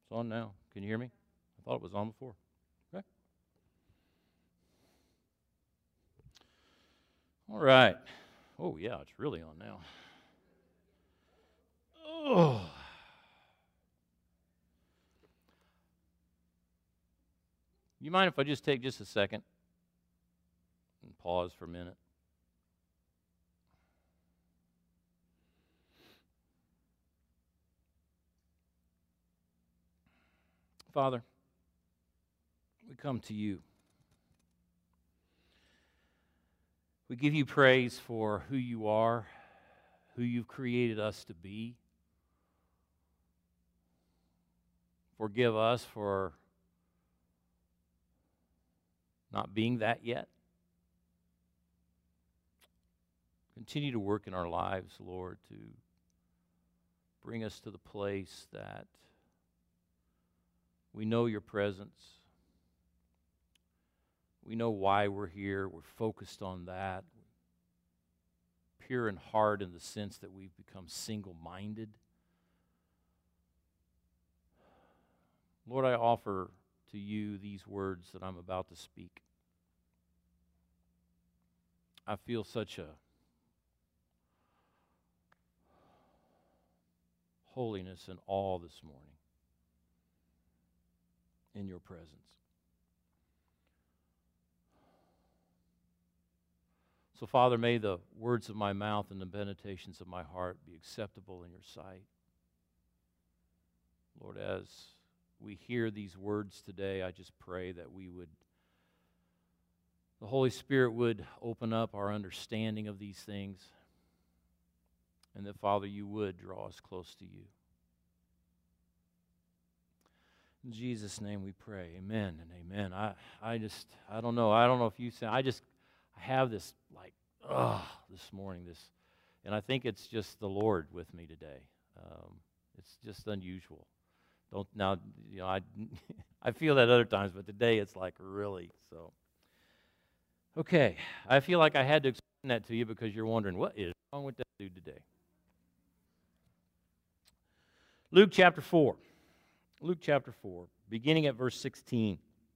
It's on now. Can you hear me? I thought it was on before. Okay. All right. Oh, yeah, it's really on now. Oh. You mind if I just take just a second and pause for a minute? Father, we come to you. We give you praise for who you are, who you've created us to be. Forgive us for not being that yet. Continue to work in our lives, Lord, to bring us to the place that we know your presence. We know why we're here. We're focused on that. Pure in heart in the sense that we've become single-minded. Lord, I offer to you these words that I'm about to speak. I feel such a holiness and awe this morning in your presence. So, Father, may the words of my mouth and the meditations of my heart be acceptable in your sight. Lord, as we hear these words today, I just pray that the Holy Spirit would open up our understanding of these things, and that, Father, you would draw us close to you. In Jesus' name we pray. Amen and amen. I don't know if you say, I have this this morning, and I think it's just the Lord with me today. It's just unusual. I feel that other times, but today it's like really so. Okay, I feel like I had to explain that to you because you're wondering, what is wrong with that dude today? Luke chapter 4. Luke chapter 4, beginning at verse 16.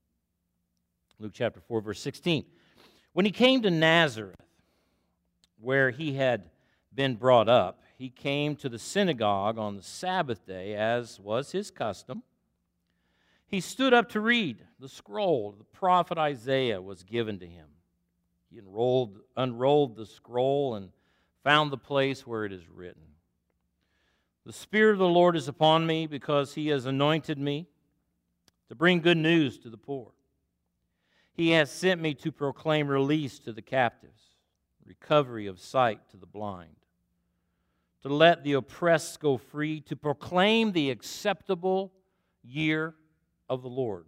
Luke chapter 4, verse 16. When he came to Nazareth, where he had been brought up, he came to the synagogue on the Sabbath day, as was his custom. He stood up to read. The scroll of the prophet Isaiah was given to him. He unrolled the scroll and found the place where it is written, "The Spirit of the Lord is upon me, because he has anointed me to bring good news to the poor. He has sent me to proclaim release to the captives, recovery of sight to the blind, to let the oppressed go free, to proclaim the acceptable year of the Lord."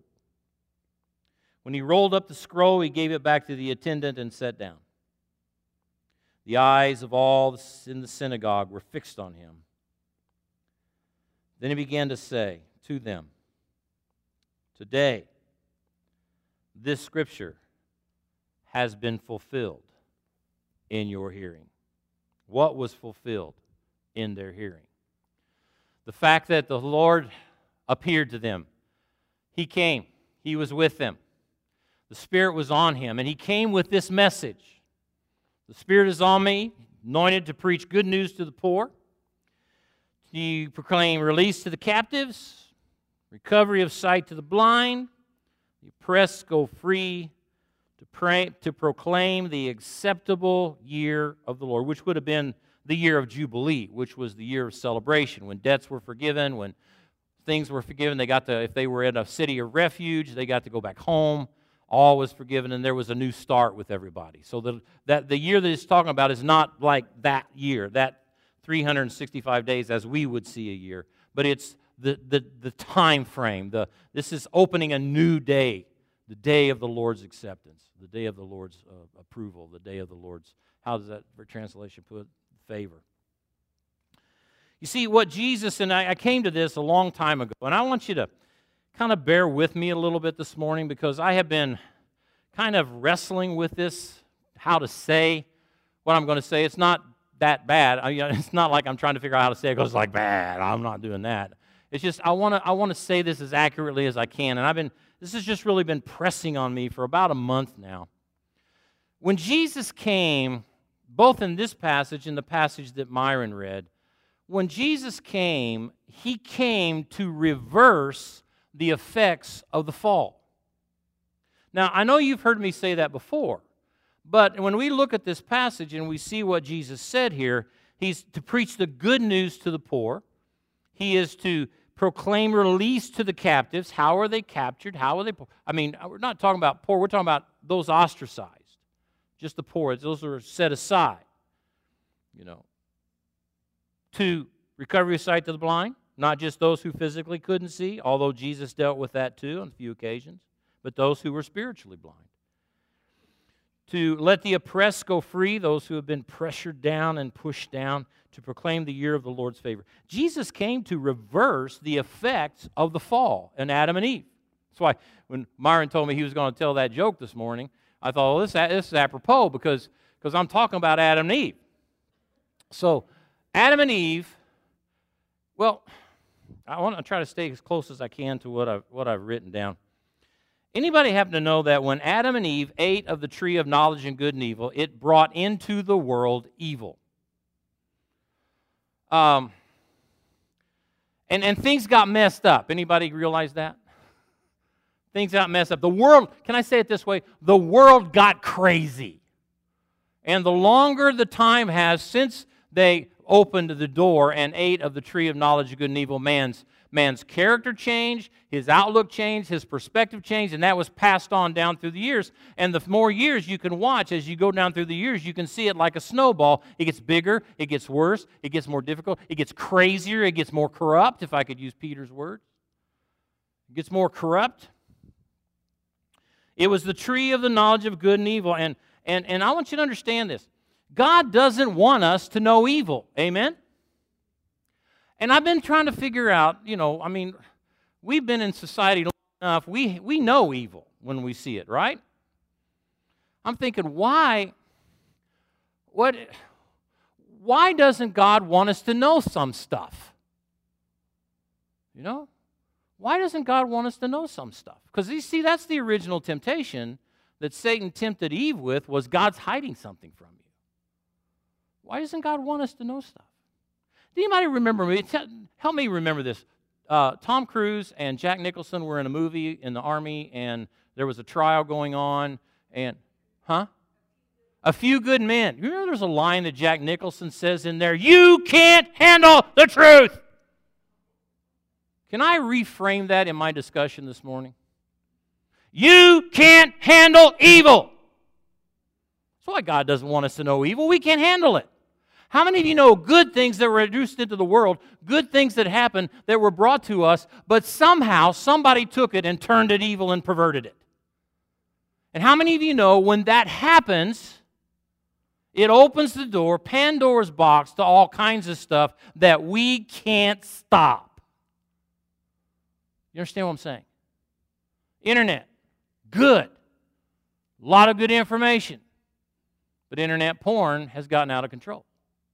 When he rolled up the scroll, he gave it back to the attendant and sat down. The eyes of all in the synagogue were fixed on him. Then he began to say to them, "Today, this scripture has been fulfilled in your hearing." What was fulfilled in their hearing? The fact that the Lord appeared to them. He came. He was with them. The Spirit was on him, and he came with this message. The Spirit is on me, anointed to preach good news to the poor, to proclaim release to the captives, recovery of sight to the blind, the oppressed go free, to proclaim the acceptable year of the Lord, which would have been the year of Jubilee, which was the year of celebration, when debts were forgiven, when things were forgiven. They got to, if they were in a city of refuge, they got to go back home. All was forgiven, and there was a new start with everybody. So the year that it's talking about is not like that year, that 365 days as we would see a year, but it's the time frame. This is opening a new day, the day of the Lord's acceptance, the day of the Lord's approval, the day of the Lord's, how does that for translation put, favor. You see, what Jesus, and I came to this a long time ago, and I want you to kind of bear with me a little bit this morning, because I have been kind of wrestling with this, how to say what I'm going to say. It's not that bad. It's not like I'm trying to figure out how to say it because it's like, bad, I'm not doing that. It's just I want to say this as accurately as I can, and this has just really been pressing on me for about a month now. When Jesus came, both in this passage and the passage that Myron read, when Jesus came, he came to reverse the effects of the fall. Now, I know you've heard me say that before, but when we look at this passage and we see what Jesus said here, he's to preach the good news to the poor. He is to proclaim release to the captives. How are they captured? How are they? I mean, we're not talking about poor. We're talking about those ostracized. Just the poor. Those are set aside. To recovery of sight to the blind, not just those who physically couldn't see, although Jesus dealt with that too on a few occasions, but those who were spiritually blind. To let the oppressed go free, those who have been pressured down and pushed down, to proclaim the year of the Lord's favor. Jesus came to reverse the effects of the fall in Adam and Eve. That's why when Myron told me he was going to tell that joke this morning, I thought, well, this is apropos because I'm talking about Adam and Eve. So, Adam and Eve, well, I want to try to stay as close as I can to what I've written down. Anybody happen to know that when Adam and Eve ate of the tree of knowledge and good and evil, it brought into the world evil? And things got messed up. Anybody realize that? Things got messed up. The world, can I say it this way? The world got crazy. And the longer the time has since they opened the door and ate of the tree of knowledge of good and evil, man's character changed, his outlook changed, his perspective changed, and that was passed on down through the years. And the more years you can watch as you go down through the years, you can see it like a snowball. It gets bigger, it gets worse, it gets more difficult, it gets crazier, it gets more corrupt, if I could use Peter's words. It gets more corrupt. It was the tree of the knowledge of good and evil, and I want you to understand this. God doesn't want us to know evil. Amen? And I've been trying to figure out, we've been in society long enough. We know evil when we see it, right? I'm thinking, why doesn't God want us to know some stuff? Why doesn't God want us to know some stuff? Because you see, that's the original temptation that Satan tempted Eve with, was God's hiding something from you. Why doesn't God want us to know stuff? Do anybody remember me? Help me remember this. Tom Cruise and Jack Nicholson were in a movie in the Army, and there was a trial going on, and, A Few Good Men. You remember there's a line that Jack Nicholson says in there, "You can't handle the truth." Can I reframe that in my discussion this morning? You can't handle evil. That's why God doesn't want us to know evil. We can't handle it. How many of you know good things that were introduced into the world, good things that happened that were brought to us, but somehow somebody took it and turned it evil and perverted it? And how many of you know when that happens, it opens the door, Pandora's box, to all kinds of stuff that we can't stop? You understand what I'm saying? Internet, good. A lot of good information. But internet porn has gotten out of control.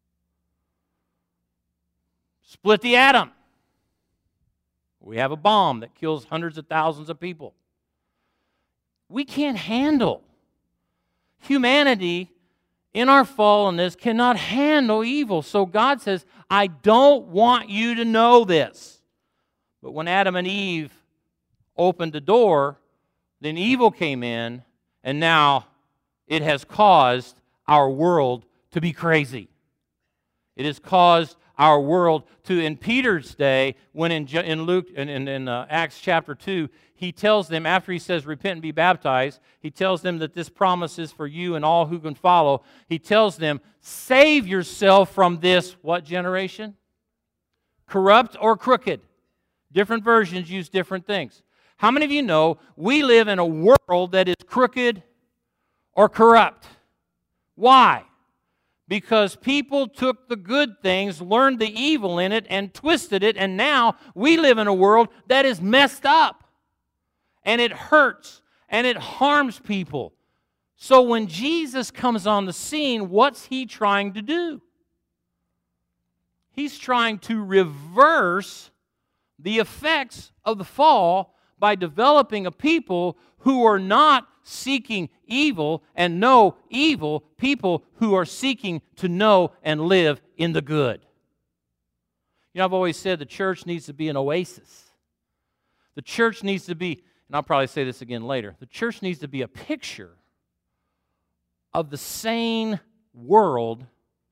Split the atom. We have a bomb that kills hundreds of thousands of people. We can't handle. Humanity, in our fallenness, cannot handle evil. So God says, I don't want you to know this. But when Adam and Eve opened the door, then evil came in, and now it has caused our world to be crazy. It has caused our world to, in Peter's day, when in Luke, in Acts chapter 2, he tells them, after he says, repent and be baptized, he tells them that this promise is for you and all who can follow. He tells them, save yourself from this, what generation? Corrupt or crooked? Different versions use different things. How many of you know we live in a world that is crooked or corrupt? Why? Because people took the good things, learned the evil in it, and twisted it, and now we live in a world that is messed up. And it hurts, and it harms people. So when Jesus comes on the scene, what's he trying to do? He's trying to reverse the effects of the fall by developing a people who are not seeking evil and know evil, people who are seeking to know and live in the good. You know, I've always said the church needs to be an oasis. The church needs to be, and I'll probably say this again later, the church needs to be a picture of the sane world,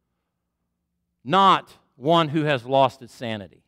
not one who has lost its sanity.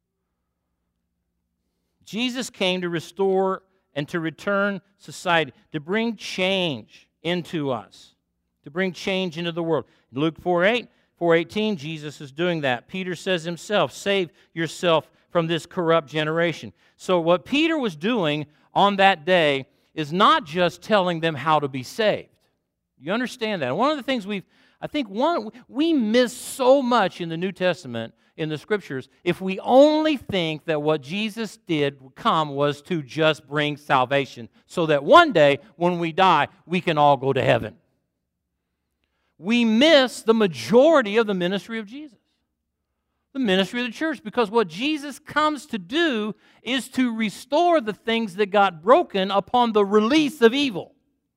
Jesus came to restore and to return society, to bring change into us, to bring change into the world. In Luke 4:18, Jesus is doing that. Peter says himself, save yourself from this corrupt generation. So what Peter was doing on that day is not just telling them how to be saved. You understand that? And one of the things we miss so much in the New Testament, in the Scriptures, if we only think that what Jesus did was to just bring salvation so that one day when we die, we can all go to heaven. We miss the majority of the ministry of Jesus, the ministry of the church, because what Jesus comes to do is to restore the things that got broken upon the release of evil.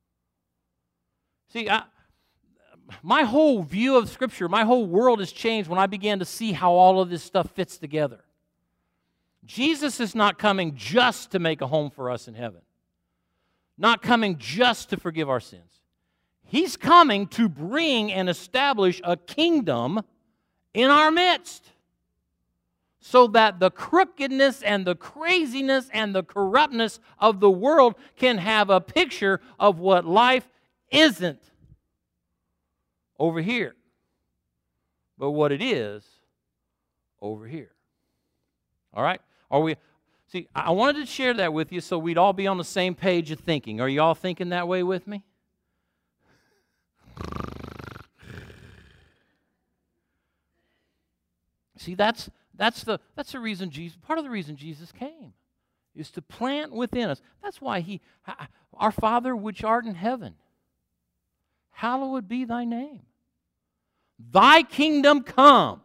See, my whole view of Scripture, my whole world has changed when I began to see how all of this stuff fits together. Jesus is not coming just to make a home for us in heaven, not coming just to forgive our sins. He's coming to bring and establish a kingdom in our midst so that the crookedness and the craziness and the corruptness of the world can have a picture of what life isn't over here, but what it is over here. All right? See, I wanted to share that with you so we'd all be on the same page of thinking. Are you all thinking that way with me? See, that's the reason Jesus, part of the reason Jesus came, is to plant within us. That's why our Father which art in heaven, hallowed be thy name. Thy kingdom come.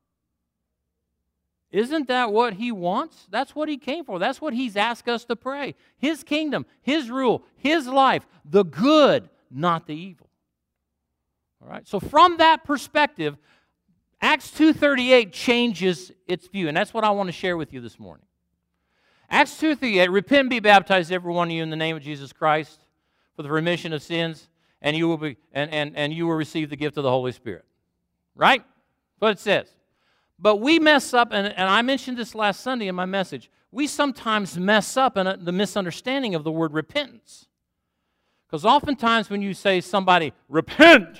Isn't that what He wants? That's what He came for. That's what He's asked us to pray. His kingdom, His rule, His life, the good, not the evil. All right? So from that perspective, Acts 2:38 changes its view, and that's what I want to share with you this morning. Acts 2:38, repent and be baptized, every one of you, in the name of Jesus Christ for the remission of sins, and you will receive the gift of the Holy Spirit. Right? That's what it says. But we mess up, and I mentioned this last Sunday in my message, we sometimes mess up in the misunderstanding of the word repentance. Because oftentimes when you say somebody, repent,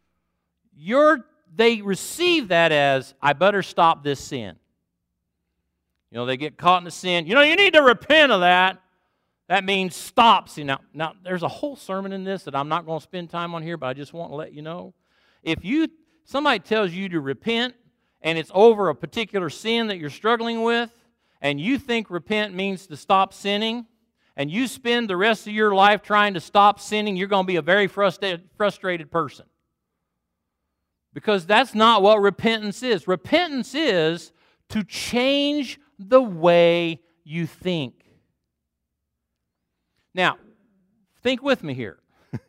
they receive that as, I better stop this sin. You know, they get caught in the sin. You know, you need to repent of that. That means stop. See, now there's a whole sermon in this that I'm not going to spend time on here, but I just want to let you know. If somebody tells you to repent, and it's over a particular sin that you're struggling with, and you think repent means to stop sinning, and you spend the rest of your life trying to stop sinning, you're going to be a very frustrated person. Because that's not what repentance is. Repentance is to change the way you think. Now, think with me here.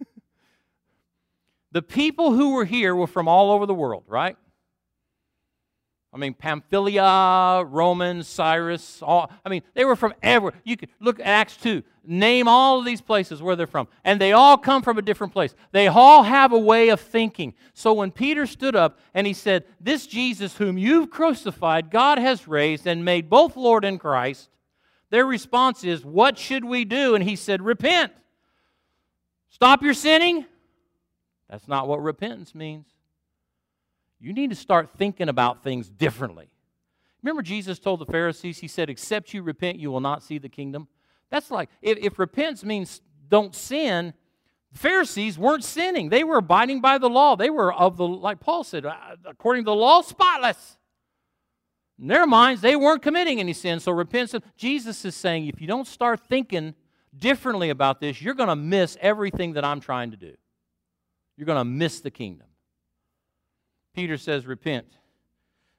The people who were here were from all over the world, right? I mean, Pamphylia, Romans, Cyrus, they were from everywhere. You could look at Acts 2. Name all of these places where they're from. And they all come from a different place. They all have a way of thinking. So when Peter stood up and he said, this Jesus whom you've crucified, God has raised and made both Lord and Christ, their response is, what should we do? And he said, repent. Stop your sinning. That's not what repentance means. You need to start thinking about things differently. Remember Jesus told the Pharisees, He said, except you repent, you will not see the kingdom. That's like, if repentance means don't sin, the Pharisees weren't sinning. They were abiding by the law. They were like Paul said, according to the law, spotless. In their minds, they weren't committing any sin. So repentance, Jesus is saying, if you don't start thinking differently about this, you're going to miss everything that I'm trying to do. You're going to miss the kingdom. Peter says, repent.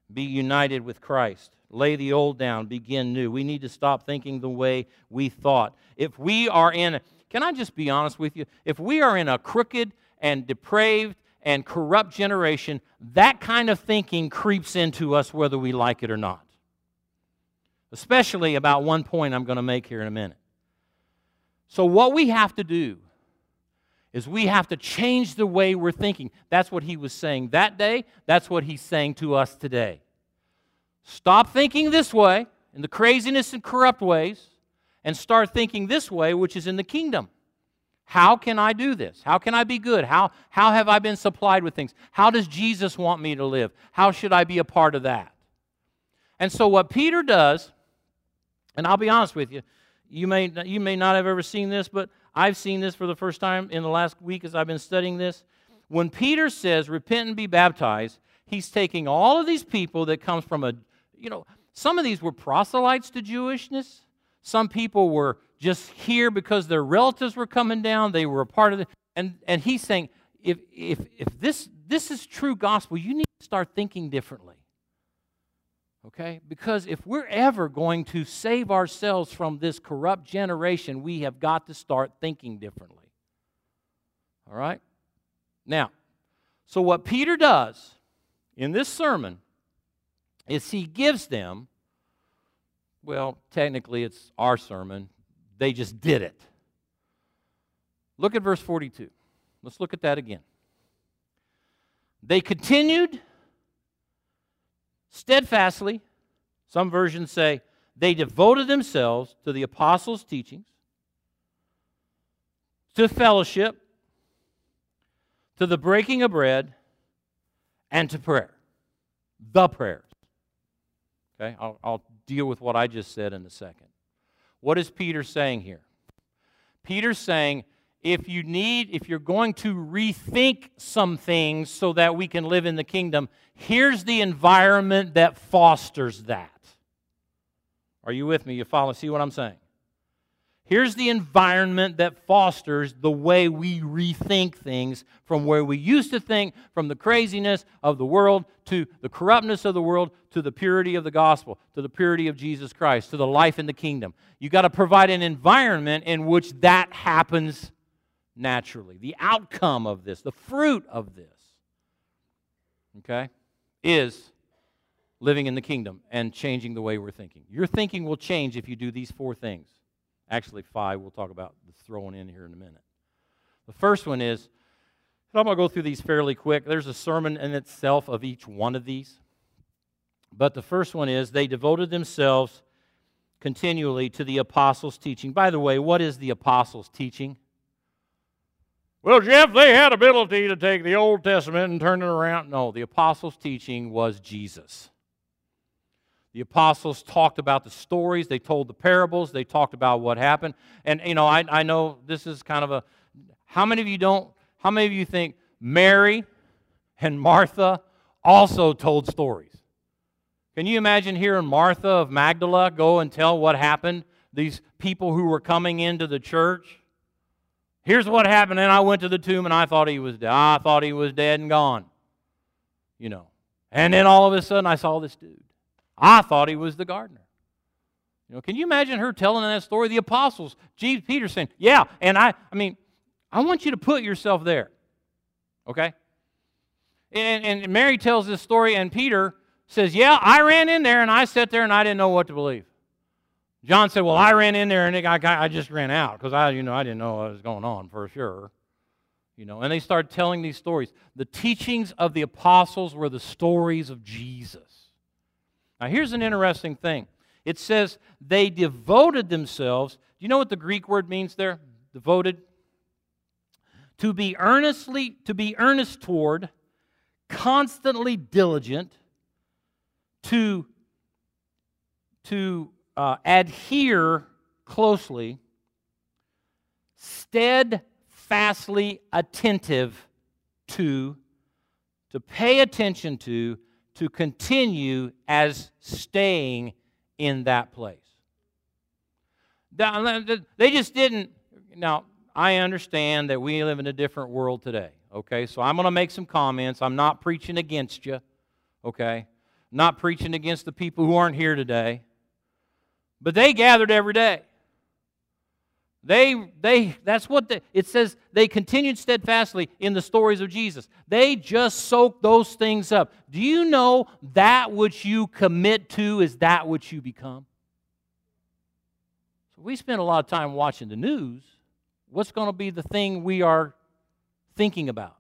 Be united with Christ. Lay the old down. Begin new. We need to stop thinking the way we thought. If we are in, can I just be honest with you? If we are in a crooked and depraved and corrupt generation, that kind of thinking creeps into us whether we like it or not. Especially about one point I'm going to make here in a minute. So what we have to do is we have to change the way we're thinking. That's what he was saying that day. That's what he's saying to us today. Stop thinking this way, in the craziness and corrupt ways, and start thinking this way, which is in the kingdom. How can I do this? How can I be good? How have I been supplied with things? How does Jesus want me to live? How should I be a part of that? And so what Peter does, and I'll be honest with you, you may not have ever seen this, but I've seen this for the first time in the last week as I've been studying this. When Peter says, repent and be baptized, he's taking all of these people that comes from some of these were proselytes to Jewishness. Some people were just here because their relatives were coming down. They were a part of it. And he's saying, if this is true gospel, you need to start thinking differently. Okay? Because if we're ever going to save ourselves from this corrupt generation, we have got to start thinking differently. All right? Now, so what Peter does in this sermon is he gives them, well, technically it's our sermon. They just did it. Look at verse 42. Let's look at that again. They continued steadfastly. Some versions say they devoted themselves to the apostles' teachings, to fellowship, to the breaking of bread, and to prayer. The prayers. Okay, I'll deal with what I just said in a second. What is Peter saying here? Peter's saying, if you're going to rethink some things so that we can live in the kingdom, here's the environment that fosters that. Are you with me? You follow? See what I'm saying? Here's the environment that fosters the way we rethink things from where we used to think, from the craziness of the world to the corruptness of the world to the purity of the gospel, to the purity of Jesus Christ, to the life in the kingdom. You've got to provide an environment in which that happens naturally. The outcome of this, the fruit of this, okay, is living in the kingdom and changing the way we're thinking. Your thinking will change if you do these four things. Actually, 5 we'll talk about throwing in here in a minute. The first one is, I'm going to go through these fairly quick. There's a sermon in itself of each one of these. But the first one is, they devoted themselves continually to the apostles' teaching. By the way, what is the apostles' teaching? Well, Jeff, they had ability to take the Old Testament and turn it around. No, the apostles' teaching was Jesus. The apostles talked about the stories. They told the parables. They talked about what happened. And, I know this is kind of how many of you think Mary and Martha also told stories? Can you imagine hearing Martha of Magdala go and tell what happened? These people who were coming into the church. Here's what happened, and I went to the tomb and I thought he was dead. I thought he was dead and gone. And then all of a sudden I saw this dude. I thought he was the gardener. Can you imagine her telling that story? The apostles, Peter saying, yeah, and I want you to put yourself there. Okay? And Mary tells this story, and Peter says, yeah, I ran in there, and I sat there, and I didn't know what to believe. John said, well, I ran in there, and I just ran out, because I didn't know what was going on for sure. And they started telling these stories. The teachings of the apostles were the stories of Jesus. Now, here's an interesting thing. It says they devoted themselves. Do you know what the Greek word means there? Devoted? To be earnest toward, constantly diligent, to adhere closely, steadfastly attentive to pay attention to continue as staying in that place. They just didn't. Now, I understand that we live in a different world today, okay? So I'm going to make some comments. I'm not preaching against you, okay? Not preaching against the people who aren't here today. But they gathered every day. That's what it says, they continued steadfastly in the stories of Jesus. They just soaked those things up. Do you know that which you commit to is that which you become? So we spend a lot of time watching the news. What's going to be the thing we are thinking about?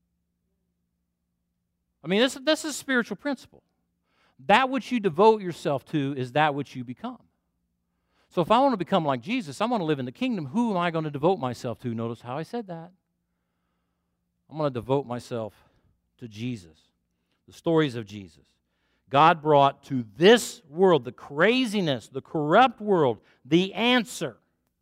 I mean, this is a spiritual principle. That which you devote yourself to is that which you become. So if I want to become like Jesus, I want to live in the kingdom, who am I going to devote myself to? Notice how I said that. I'm going to devote myself to Jesus. The stories of Jesus. God brought to this world, the craziness, the corrupt world, the answer.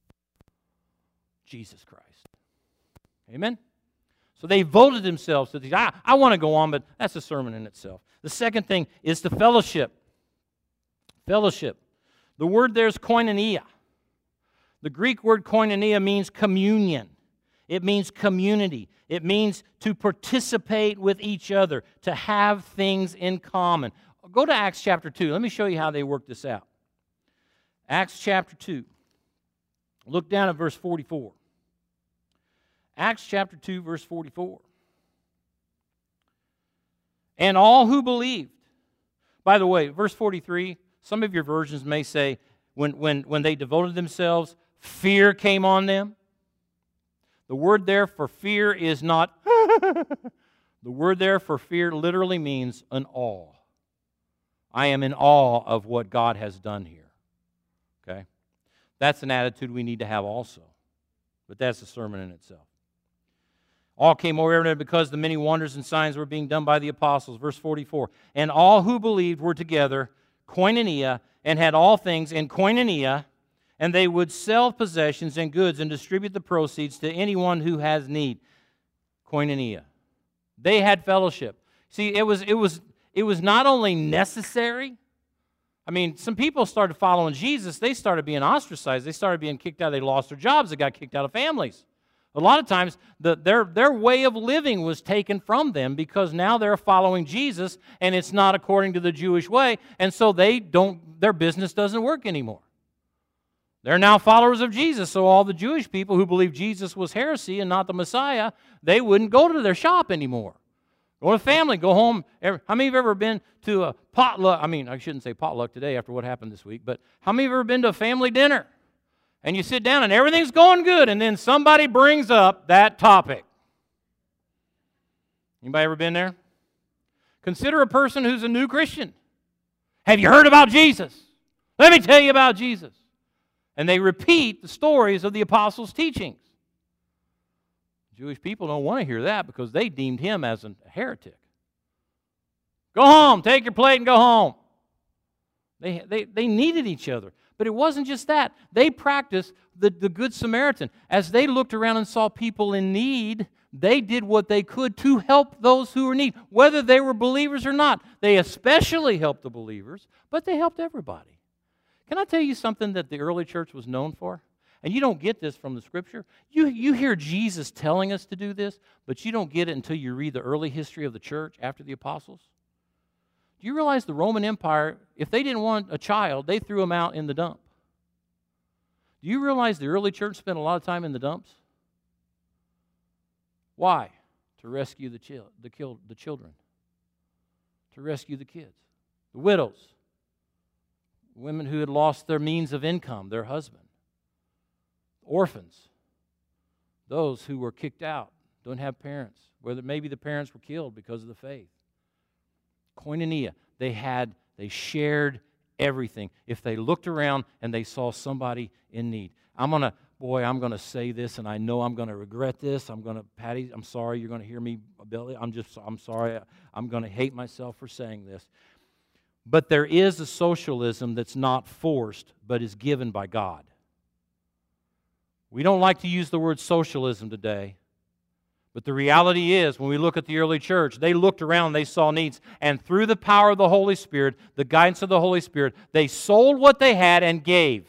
Jesus Christ. Amen? So they devoted themselves to these. I want to go on, but that's a sermon in itself. The second thing is the fellowship. Fellowship. The word there is koinonia. The Greek word koinonia means communion. It means community. It means to participate with each other, to have things in common. Go to Acts chapter 2. Let me show you how they work this out. Acts chapter 2. Look down at verse 44. Acts chapter 2, verse 44. And all who believed. By the way, verse 43, some of your versions may say, when they devoted themselves, fear came on them. The word there for fear is not, the word there for fear literally means an awe. I am in awe of what God has done here. Okay? That's an attitude we need to have also. But that's a sermon in itself. All came over because the many wonders and signs were being done by the apostles. Verse 44. And all who believed were together, koinonia, and had all things in koinonia, and they would sell possessions and goods and distribute the proceeds to anyone who has need. Koinonia. They had fellowship. See, it was not only necessary. I mean, some people started following Jesus. They started being ostracized. They started being kicked out. They lost their jobs. They got kicked out of families. A lot of times, their way of living was taken from them because now they're following Jesus, and it's not according to the Jewish way, and so their business doesn't work anymore. They're now followers of Jesus, so all the Jewish people who believed Jesus was heresy and not the Messiah, they wouldn't go to their shop anymore. Go to family, go home. How many of you have ever been to a potluck? I mean, I shouldn't say potluck today after what happened this week, but how many of you have ever been to a family dinner? And you sit down and everything's going good, and then somebody brings up that topic. Anybody ever been there? Consider a person who's a new Christian. Have you heard about Jesus? Let me tell you about Jesus. And they repeat the stories of the apostles' teachings. Jewish people don't want to hear that because they deemed him as a heretic. Go home, take your plate and go home. They needed each other. But it wasn't just that. They practiced the Good Samaritan. As they looked around and saw people in need, they did what they could to help those who were in need, whether they were believers or not. They especially helped the believers, but they helped everybody. Can I tell you something that the early church was known for? And you don't get this from the Scripture. You hear Jesus telling us to do this, but you don't get it until you read the early history of the church after the apostles. Do you realize the Roman Empire, if they didn't want a child, they threw him out in the dump? Do you realize the early church spent a lot of time in the dumps? Why? To rescue the children. To rescue the kids. The widows. Women who had lost their means of income, their husband. Orphans. Those who were kicked out, don't have parents. Whether maybe the parents were killed because of the faith. Koinonia, they shared everything. If they looked around and they saw somebody in need. I'm going to say this, and I know I'm going to regret this. Patty, I'm sorry you're going to hear me, Billy. I'm sorry. I'm going to hate myself for saying this. But there is a socialism that's not forced, but is given by God. We don't like to use the word socialism today. But the reality is, when we look at the early church, they looked around, they saw needs, and through the power of the Holy Spirit, the guidance of the Holy Spirit, they sold what they had and gave.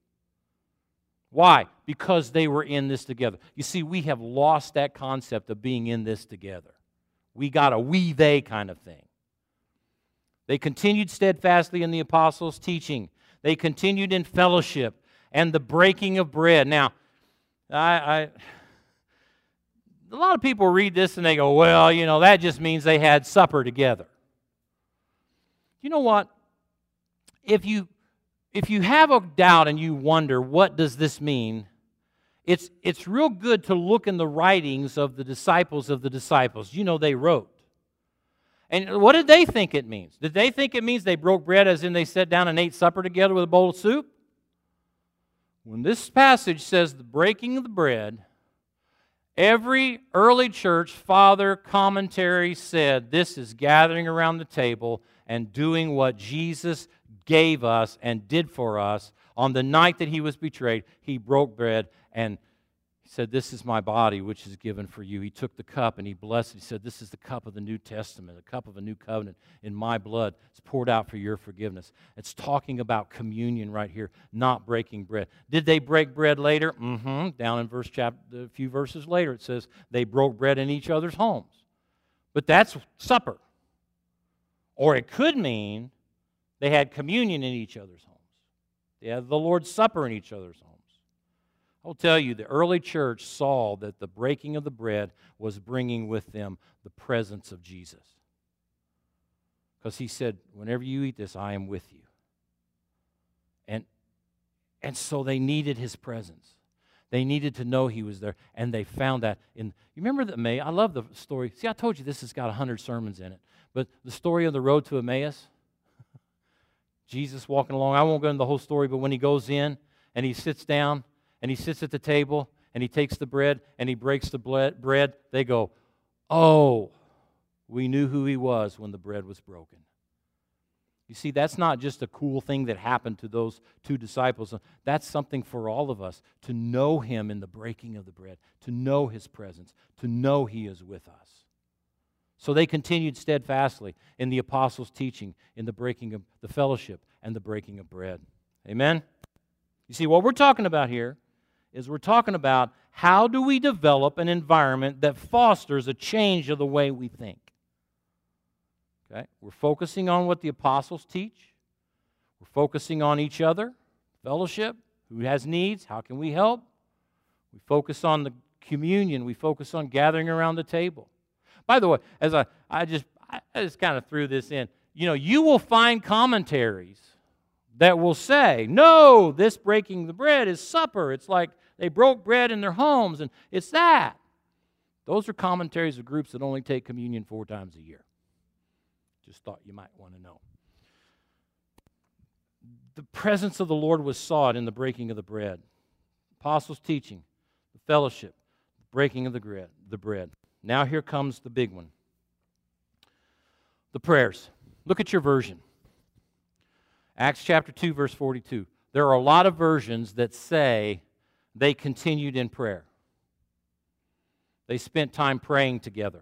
Why? Because they were in this together. You see, we have lost that concept of being in this together. We got a we-they kind of thing. They continued steadfastly in the apostles' teaching. They continued in fellowship and the breaking of bread. Now, a lot of people read this and they go, well, that just means they had supper together. You know what? If you have a doubt and you wonder, what does this mean? It's real good to look in the writings of the disciples of the disciples. They wrote. And what did they think it means? Did they think it means they broke bread as in they sat down and ate supper together with a bowl of soup? When this passage says the breaking of the bread, every early church father commentary said this is gathering around the table and doing what Jesus gave us and did for us. On the night that he was betrayed, he broke bread and he said, this is my body, which is given for you. He took the cup and he blessed it. He said, this is the cup of the New Testament, the cup of a new covenant in my blood. It's poured out for your forgiveness. It's talking about communion right here, not breaking bread. Did they break bread later? Down in a few verses later, it says they broke bread in each other's homes. But that's supper. Or it could mean they had communion in each other's homes. They had the Lord's Supper in each other's homes. I'll tell you, the early church saw that the breaking of the bread was bringing with them the presence of Jesus. Because he said, whenever you eat this, I am with you. And so they needed his presence. They needed to know he was there, and they found that in. You remember that I love the story. See, I told you this has got 100 sermons in it. But the story of the road to Emmaus, Jesus walking along, I won't go into the whole story, but when he goes in and he sits down, and he sits at the table, and he takes the bread, and he breaks the bread, they go, oh, we knew who he was when the bread was broken. You see, that's not just a cool thing that happened to those two disciples. That's something for all of us, to know him in the breaking of the bread, to know his presence, to know he is with us. So they continued steadfastly in the apostles' teaching, in the breaking of the fellowship, and the breaking of bread. Amen? You see, what we're talking about here is we're talking about how do we develop an environment that fosters a change of the way we think. Okay? We're focusing on what the apostles teach. We're focusing on each other, fellowship, who has needs, how can we help? We focus on the communion. We focus on gathering around the table. By the way, as I just kind of threw this in, you will find commentaries that will say, no, this breaking the bread is supper. It's like they broke bread in their homes, and it's that. Those are commentaries of groups that only take communion 4 times a year. Just thought you might want to know. The presence of the Lord was sought in the breaking of the bread. Apostles' teaching, the fellowship, the breaking of the bread. Now here comes the big one. The prayers. Look at your version. Acts chapter 2, verse 42. There are a lot of versions that say they continued in prayer. They spent time praying together.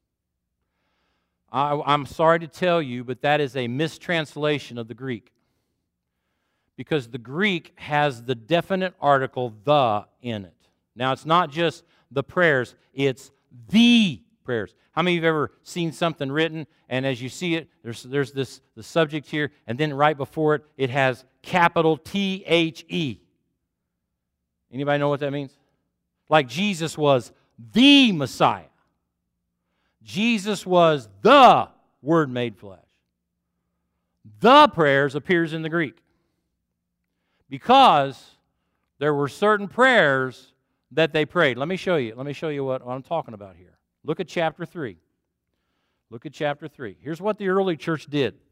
I'm sorry to tell you, but that is a mistranslation of the Greek. Because the Greek has the definite article the in it. Now, it's not just the prayers, it's the prayers. How many of you have ever seen something written, and as you see it, there's the subject here, and then right before it, it has capital T-H-E. Anybody know what that means? Like Jesus was the Messiah. Jesus was the Word made flesh. The prayers appears in the Greek. Because there were certain prayers that they prayed. Let me show you what I'm talking about here. Look at chapter 3. Look at chapter 3. Here's what the early church did.